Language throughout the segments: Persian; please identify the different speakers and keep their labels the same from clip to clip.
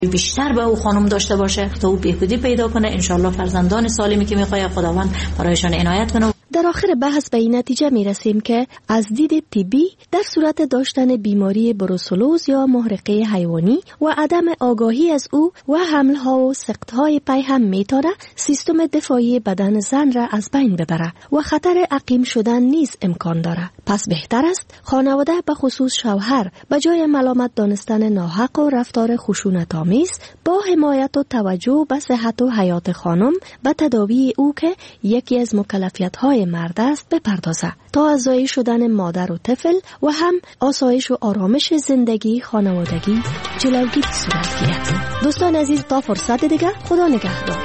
Speaker 1: بیشتر به او خانم داشته باشه تا او بهبودی پیدا کنه، انشالله فرزندان سالمی که میخواد خداوند برایشان عنایت کنه.
Speaker 2: در آخر بحث به این نتیجه می رسیم که از دید طبی در صورت داشتن بیماری بروسلوز یا محرقه حیوانی و عدم آگاهی از او و حملها و سقطهای پی هم می تاره سیستم دفاعی بدن زن را از بین ببره و خطر عقیم شدن نیز امکان داره. پس بهتر است خانواده به خصوص شوهر به جای ملامت دانستن ناحق و رفتار خشونت‌آمیز با حمایت و توجه به صحت و حیات خانم و تداوی او که یکی از مکلفیت‌های مرد است بپردازه تا از ضایع شدن مادر و طفل و هم آسایش و آرامش زندگی خانوادگی جلوگیری صورت گیرد. دوستان عزیز، تا فرصت دیگر، خدا نگهدار.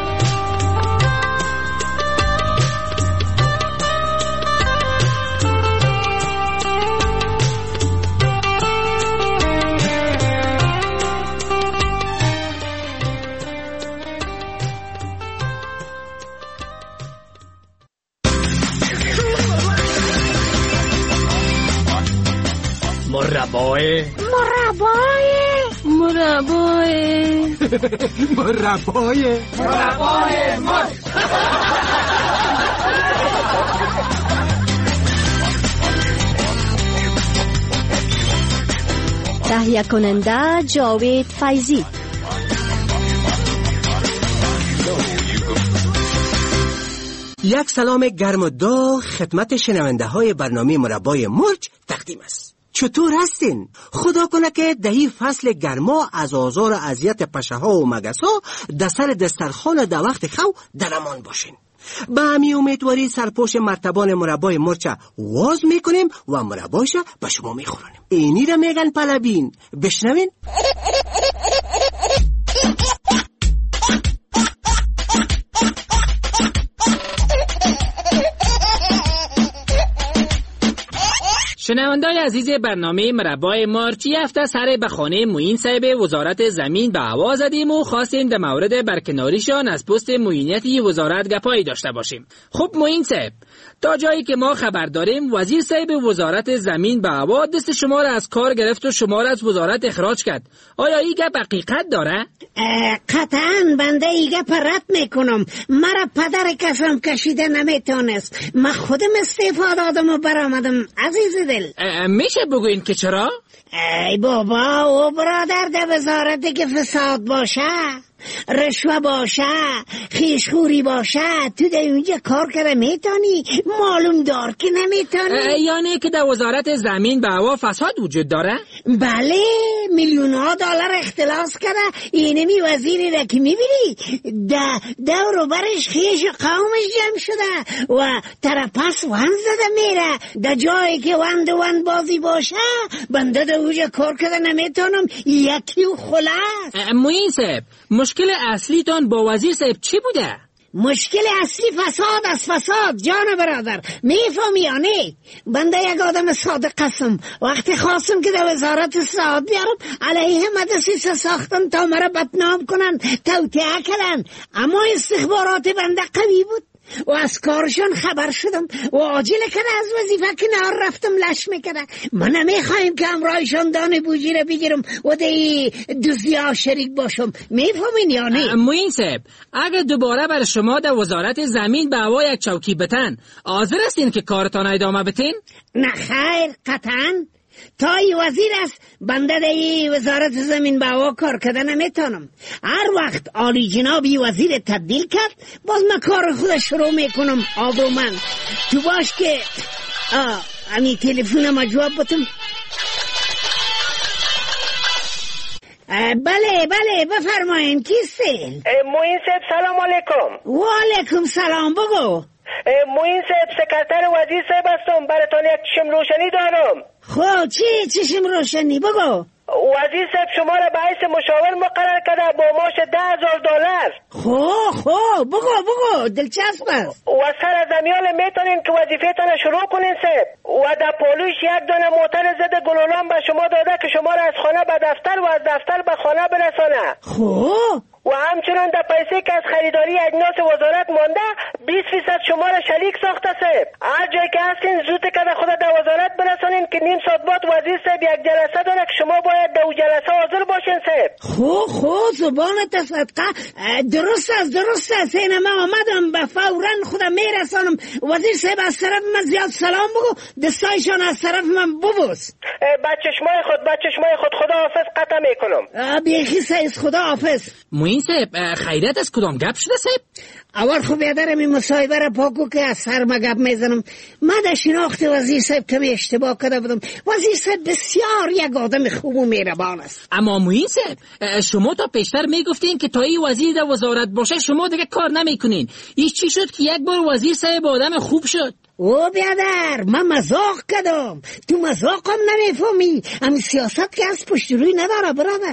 Speaker 3: مربای
Speaker 2: تهیه کننده جاوید فیضی.
Speaker 4: یک سلام گرم و داغ خدمت شنونده های برنامه مربای مرچ تقدیم است. چطور هستین؟ خدا کنه که دهی فصل گرما از آزار و اذیت پشه ها و مگس ها در سر دسترخوان در وقت خو در امان باشین. به همی امیدواری سرپوش مرتبان مربای مرچ واز میکنیم و مربایش به شما میخورانیم. اینی را میگن پلبین. بشنوین.
Speaker 3: شنوندگان عزیز برنامه مربای مرچ، هفته سر به خانه معین صاحب وزارت زمین به هوا زدیم و خواستیم در مورد برکناریشان از پست معینیتی وزارت گپایی داشته باشیم. خب معین صاحب، تا جایی که ما خبر داریم وزیر صاحب وزارت زمین به هوا دست شما را از کار گرفت و شما را از وزارت اخراج کرد. آیا این گپ حقیقت داره؟
Speaker 5: قطعاً بنده این گپ رد میکنم. مرا پدر کسم کشیده نمیتونست، من خودم استعفا دادم و برآمدم. عزیز دل،
Speaker 3: میشه بگوین که چرا؟
Speaker 5: ای بابا و برادر، در وزارت که فساد باشه، رشوه باشه، خیشخوری باشه، تو در اونجا کار کرده میتونی؟ معلوم دار که نمیتونی.
Speaker 3: یعنی که در وزارت زمین به هوا فساد وجود داره؟
Speaker 5: بله، میلیون ها دلار اختلاس کرده. اینمی وزیری را که میبینی دور و برش خیش و قومش جمع شده و ترپس وند زده میره. در جایی که وند بازی باشه بنده در اونجا کار کرده نمیتونم. یکی و خلاص.
Speaker 3: معین صاحب، مشکل اصلیتان با وزیر صاحب چی بوده؟
Speaker 5: مشکل اصلی فساد از فساد. جان برادر، میفهمی یا نه؟ بنده یک آدم صادق هستم. وقتی خواستم که در وزارت صحت بیارم علیه مدرسه ساختم تا مرا بدنام کنن، توطئه کردن، اما استخبارات بنده قوی بود و از کارشون خبر شدم و عاجل کنه از وظیفه کنار رفتم لش میکنه. من نمیخوایم که امرایشان دانه بوجی رو بگیرم و دی دوزیا شریک باشم. میفهمین یا نه؟
Speaker 3: معین صاحب، اگر دوباره بر شما در وزارت زمین به هوا یک چوکی بتن، حاضر هستین که کارتان ادامه بدین؟
Speaker 5: نه خیر، قطعاً. تا ای وزیر است بنده در وزارت زمین به هوا کار کردن نمیتونم. هر وقت عالی جنابی وزیر تبدیل کرد باز من کار خودش شروع میکنم. آبرومند تو باش که امی تلفن ما جواب بتم. بله بفرمایین. کیسته؟
Speaker 6: معین صاحب سلام علیکم.
Speaker 5: و علیکم سلام. بگو.
Speaker 6: معین صاحب سکرتر وزیر صاحب هستم. براتون یک چشم روشنی دارم.
Speaker 5: خب چی چشم روشنی؟ بگو.
Speaker 6: وزیر صاحب شما را به حیث مشاور مقرر کرده با معاش $10,000.
Speaker 5: خب بگو دلچسب است.
Speaker 6: و سر از امیال میتونین که وظیفه‌تان شروع کنین صاحب. و در پالوش یک دانه موتر ضد گلولان به شما داده که شما را از خانه به دفتر و از دفتر به خانه برسانه.
Speaker 5: خب
Speaker 6: و همچنان در پیسه که از خریداری اجناس وزارت مانده 20% شما را شریک ساخته صاحب. هر جای که هستین زود که خود در وزارت برسانین که نیم ساعت بعد وزیر صاحب یک جلسه داره که شما باید در جلسه حاضر باشین صاحب.
Speaker 5: خو زبانت صدقه درست است اینه من آمدم به فورا خودم میرسانم. وزیر صاحب از طرف من زیاد سلام بگو، دستایشان از طرف من ببوس.
Speaker 6: بچه شمای خود خدا حافظ قطع میکنم.
Speaker 5: بیخی سیز خدا حافظ.
Speaker 3: معین صاحب خیرت از کدام گپ شده صاحب؟
Speaker 5: اول خوب یادرم این مصاحبه را پاکو که از سر ما گپ میزنم. من در شناخت وزیر صاحب کمی اشتباه کرده بودم. وزیر صاحب بسیار یک آدم خوب و مهربان است.
Speaker 3: اما معین صاحب شما تا پیشتر میگفتین که تا این وزیر در وزارت باشه شما دیگه کار نمیکنین. این چی شد که یک بار وزیر صاحب آدم خوب شد؟
Speaker 5: او بیادر من مزاق کردم، تو مزاقم نمیفهمی. همین سیاست که از پشت روی نداره برادر.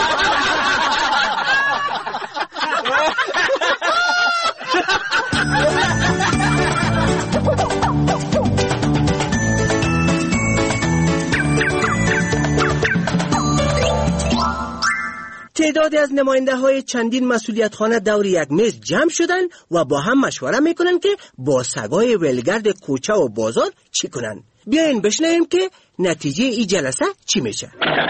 Speaker 4: تعدادی از نماینده های چندین مسئولیتخانه دور یک میز جمع شدن و با هم مشوره میکنن که با سگای ولگرد کوچه و بازار چی کنن. بیاین بشنویم که نتیجه این جلسه چی میشه.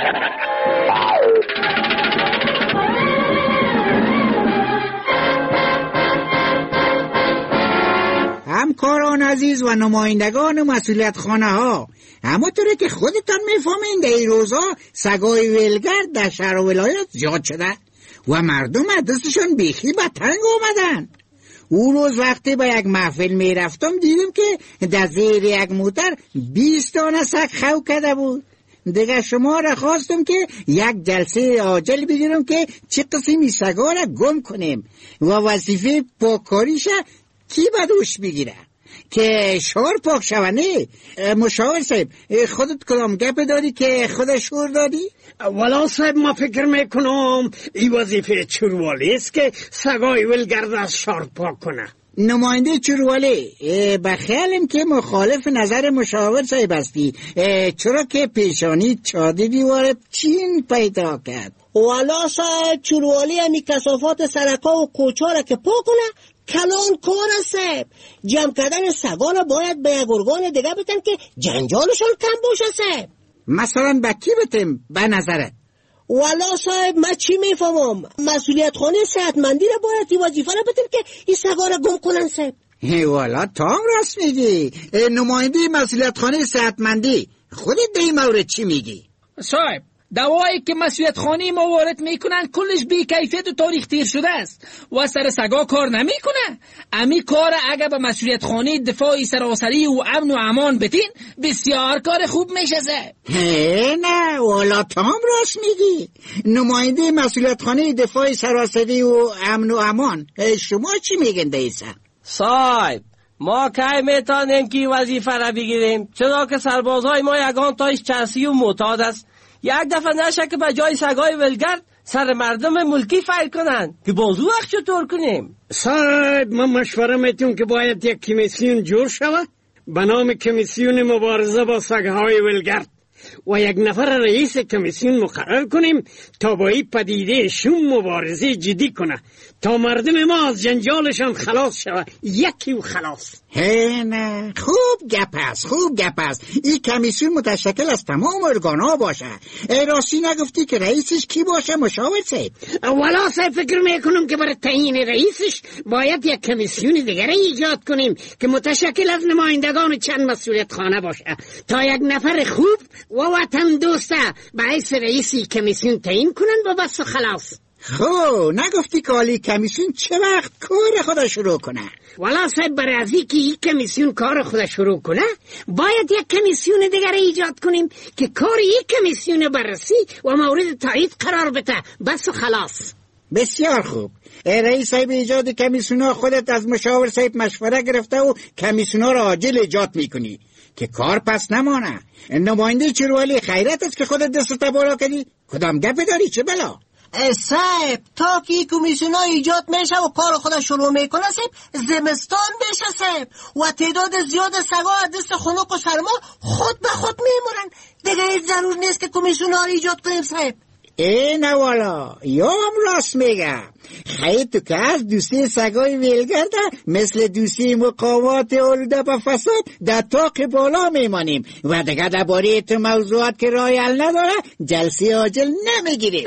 Speaker 7: همکاران عزیز و نمایندگان مسئولیتخانه ها، همونطوره که خودتان میفهمین در این روزها سگای ولگرد در شهر و ولایت زیاد شده و مردم دستشون بیخی به تنگ آمدن. اون روز وقتی به یک محفل میرفتم دیدم که در زیر یک موتر 20 دانه سگ خو کرده بود. دیگه شما را خواستم که یک جلسه عاجل بگیرم که چه قسمی سگا را گم کنیم و وظیفه پاکاریش کی به دوش بگیره که شور پاک شونده. مشاور صاحب خودت کدام گپ دادی که خود شور دادی؟
Speaker 5: والا صاحب ما فکر میکنم این وظیفه چروالی است که سگای ولگرد از شار پاک کنه.
Speaker 7: نماینده چروالی به خیالم که مخالف نظر مشاور صاحب هستی، چرا که پیشانی چادی دیوار چین پیدا کرد.
Speaker 4: والا صاحب چروالی همی کثافات سرکا و کوچه را که پاک کنه کلان کار است. جمع کردن سگان باید به یک ارگان دیگه بتن که جنجالشان کم باشه صاحب.
Speaker 7: مثلا به کی بتیم به نظرت؟
Speaker 4: والا صاحب من چی میفهمم، مسئولیت خانه صحتمندی را باید این وظیفه را بتن که این سگا را گم کنن صاحب.
Speaker 7: والا تا هم راست میگی. نماینده مسئولیت خانه صحتمندی خودت در این مورد چی میگی؟
Speaker 3: صاحب دوایی که مسئولیت خانی ما وارد میکنن کلش بی کیفیت و تاریخ تیر شده است و سر سگا کار نمیکنه. امی کار اگه به مسئولیت خانی دفاعی سراسری و امن و امان بتین بسیار کار خوب میشه.
Speaker 7: نه والا تا هم راست میگی. نماینده مسئولیت خانی دفاعی سراسری و امن و امان شما چی میگن دیسا؟
Speaker 8: صاحب ما که میتونیم که وظیفه را بگیریم، چرا که سربازهای ما یگان تایش چرسی و معتاد است. یک دفعه نشه که به جای سگای ولگرد سر مردم ملکی فایل کنن که بازو وقت چطور کنیم.
Speaker 5: صاحب من مشوره میتونم که باید یک کمیسیون جور شود به نام کمیسیون مبارزه با سگهای ولگرد و یک نفر رئیس کمیسیون مقرر کنیم تا با این پدیده شوم مبارزه جدی کنه تا مردم ما از جنجالشان خلاص شود. یکی و خلاص.
Speaker 7: نه خوب گپ است. این کمیسیون متشکل از تمام ارگان‌ها باشه. راستی نگفتی که رئیسش کی باشه مشاور صاحب؟
Speaker 5: والا صاحب فکر میکنم که برای تعیین رئیسش باید یک کمیسیون دیگر ایجاد کنیم که متشکل از نمایندگان چند مسئولیت خانه باشه تا یک نفر خوب و وطن دوسته باعث رئیسی کمیسیون تعیین کنن و بس و خلاص.
Speaker 7: خب نگفتی که عالی کمیسیون چه وقت کار خدا شروع کنه؟
Speaker 5: والا صاحب برای ازی که این کمیسیون کار خدا شروع کنه باید یک کمیسیون دیگر ایجاد کنیم که کار این کمیسیون بررسی و مورد تایید قرار بده بس و خلاص.
Speaker 7: بسیار خوب. رئیس صاحب ایجاد کمیسیون خودت از مشاور صاحب مشوره گرفته و کمیسیون را عاجل ایجاد میکنی که کار پس نمانه. نماینده چروالی خیرت است که خودت دست بالا کردی. کدام گپ داری چه بلا؟
Speaker 4: صاحب تا که کمیسیون ها ایجاد میشه و کار خدا شروع میکنه صاحب زمستان میشه صاحب و تعداد زیاد سگا دست خنک و سرما خود به خود میمونن. دیگه ضرور نیست که کمیسیون ها رو ایجاد کنیم صاحب.
Speaker 7: نه والا، یا هم راست میگم. خیلی تو که از دوستی سگای ویلگرده مثل دوستی مقامات آلوده به فساد در طاق بالا میمانیم و دیگه درباره تو موضوعات که رای حل نداره جلسه عاجل نمیگیریم.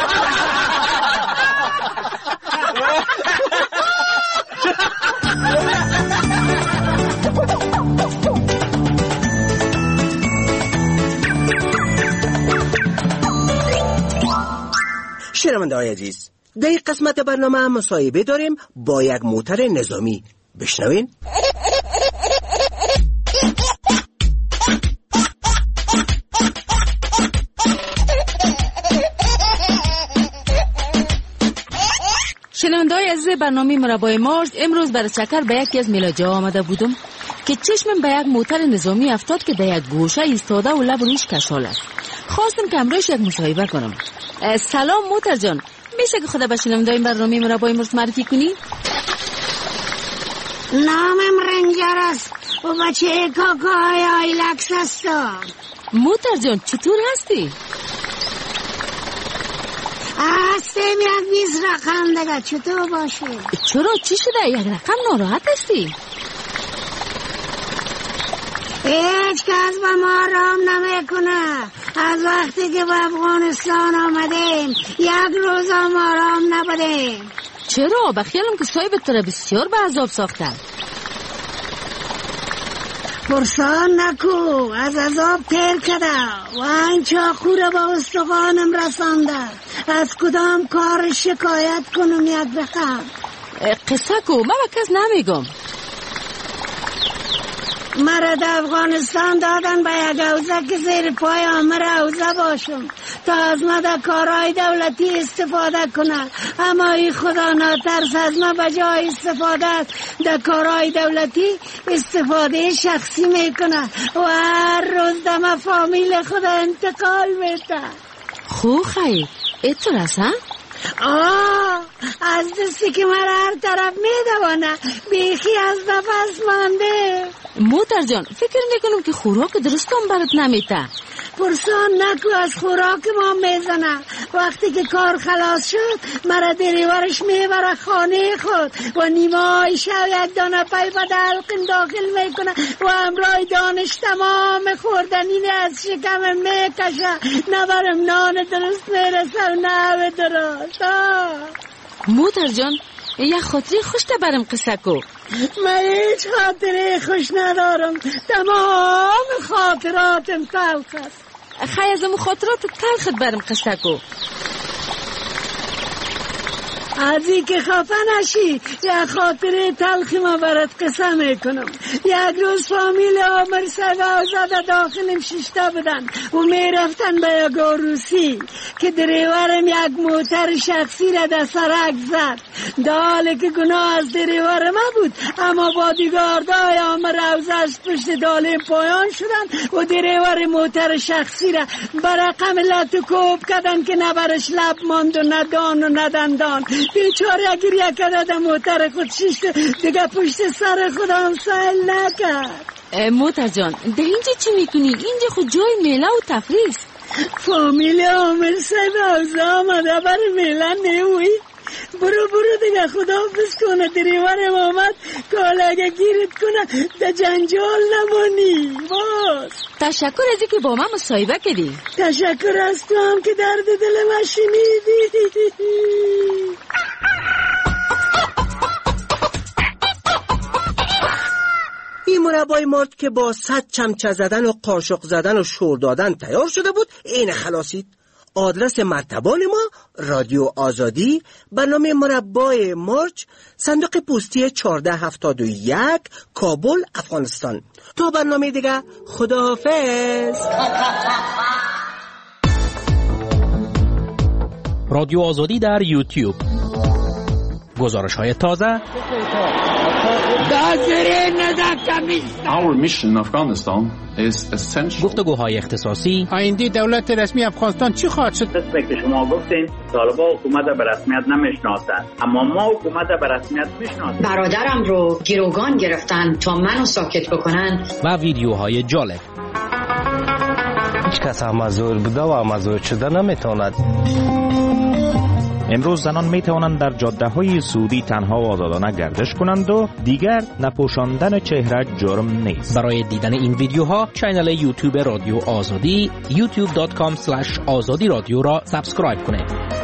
Speaker 4: شنونده های عزیز، در این قسمت برنامه مصاحبه داریم با یک موتر نظامی. بشنوین.
Speaker 9: شنونده های عزیز برنامه مربای مارچ، امروز برای چکر به یکی از میلاجا آمده بودم که چشمم به یک موتر نظامی افتاد که در یک گوشه ایستاده و لب رویش کشال است. خواستم که امروز یک مصاحبه کنم. سلام موتر جان، میشه که خدا به شنونده این برنامه مربای مارچ معرفی کنی؟
Speaker 5: نامم رنجر است و بچه کاکای آیلکس هستم.
Speaker 9: موتر جان چطور هستی؟
Speaker 5: هستم یک 20 رقم دیگه، چطور باشه؟
Speaker 9: چرا چی شده؟ یک رقم ناراحت هستی؟
Speaker 5: هیچ کس به ما رام نمیکنه. از وقتی که به افغانستان آمدیم یک روز هم آرام نبودیم.
Speaker 9: چرا؟ بخیالم که صاحبت تو را بسیار به عذاب ساختن.
Speaker 5: پرسان نکو، از عذاب تیر کده و این چاقو را به استخوانم رسانده. از کدام کار شکایت کنم یک رقم؟
Speaker 9: قصه کو، من به کس نمیگم.
Speaker 5: مرا در افغانستان دادن به یک حوزه که زیر پای آمر حوزه باشم تا از ما در کارهای دولتی استفاده کنه، اما ای خدا ناترس از ما به جای استفاده در کارهای دولتی استفاده شخصی میکنه و هر روز در ما فامیل خدا انتقال میده.
Speaker 9: خو خیر ایتون هستن؟
Speaker 5: از دستی که مرا هر طرف میدوانه بیخی از نفس مانده.
Speaker 9: موتر جان فکر میکنم که خوراک درست هم برات نمیده.
Speaker 5: پرسان نکو، از خوراک ما میزنه. وقتی که کار خلاص شد مرا دریورش میبره خانه خود و نیمای شب یک دانه پی به دلقم داخل میکنه و همراه دانش تمام خوردنین از شکم میکشه. نبرم نان درست میرسه و نه درست.
Speaker 9: موتر جان یک خاطری خوش تا برم قصه کو.
Speaker 5: من هیچ خاطری خوش ندارم، تمام خاطراتم تلخ است.
Speaker 9: خیلی از خاطرات تلخت برم قصه کو.
Speaker 5: ازی که خفه نشی یک خاطره تلخی ما برات قصه میکنم. یک روز فامیل عمر سگا زده داخلم ششته بدن و میرفتن به یک عروسی که دریورم یک موتر شخصی را در سرک زد. داله که گناه از دریور ما بود، اما بادیگاردای عمر روزش پشت داله پایان شدن و دریور موتر شخصی را برقم لطو کردن که نبرش لب ماند و ندان و ندندان. بیچاره اگر یک عدد موتر خود شیشت دیگه پشت سر خودم سهل نکرد.
Speaker 9: موتر جان ده اینجا چی میکنی؟ اینجا خود جای میله و تفریح است.
Speaker 5: فامیل عامل صاحب حوزه آمده برای میله نیوی. برو دیگه خداحافظ کنه. دریورم آمد که اگه گیرت کنه ده جنجال نمانی. باز
Speaker 9: تشکر ازی که با من مصاحبه کردی.
Speaker 5: تشکر از تو هم که درد دل من شنیدی.
Speaker 4: این مربای مارچ که با 100 چمچه زدن و قاشق زدن و شور دادن تیار شده بود این خلاصید. آدرس مرتبان ما رادیو آزادی، برنامه مربای مارچ، صندوق پستی 1471 کابل افغانستان. تا برنامه دیگه خداحافظ.
Speaker 10: رادیو آزادی در یوتیوب، گزارش‌های تازه، گفتگوهای اختصاصی.
Speaker 11: آینده دولت رسمی افغانستان چی خواهد شد؟
Speaker 12: قسمی که شما گفتین طالبان حکومت به رسمیت نمیشناسند، اما ما حکومت به رسمیت میشناسیم.
Speaker 13: برادرم رو گروگان گرفتن تا منو ساکت بکنن
Speaker 10: و ویدیوهای جالب.
Speaker 14: هیچ کس هم مزور بوده و مزور شده نمیتواند.
Speaker 15: امروز زنان می توانند در جاده های سعودی تنها و آزادانه گردش کنند و دیگر نپوشاندن چهره جرم نیست.
Speaker 10: برای دیدن این ویدیوها کانال یوتیوب رادیو آزادی youtube.com/azadi radio را سابسکرایب کنید.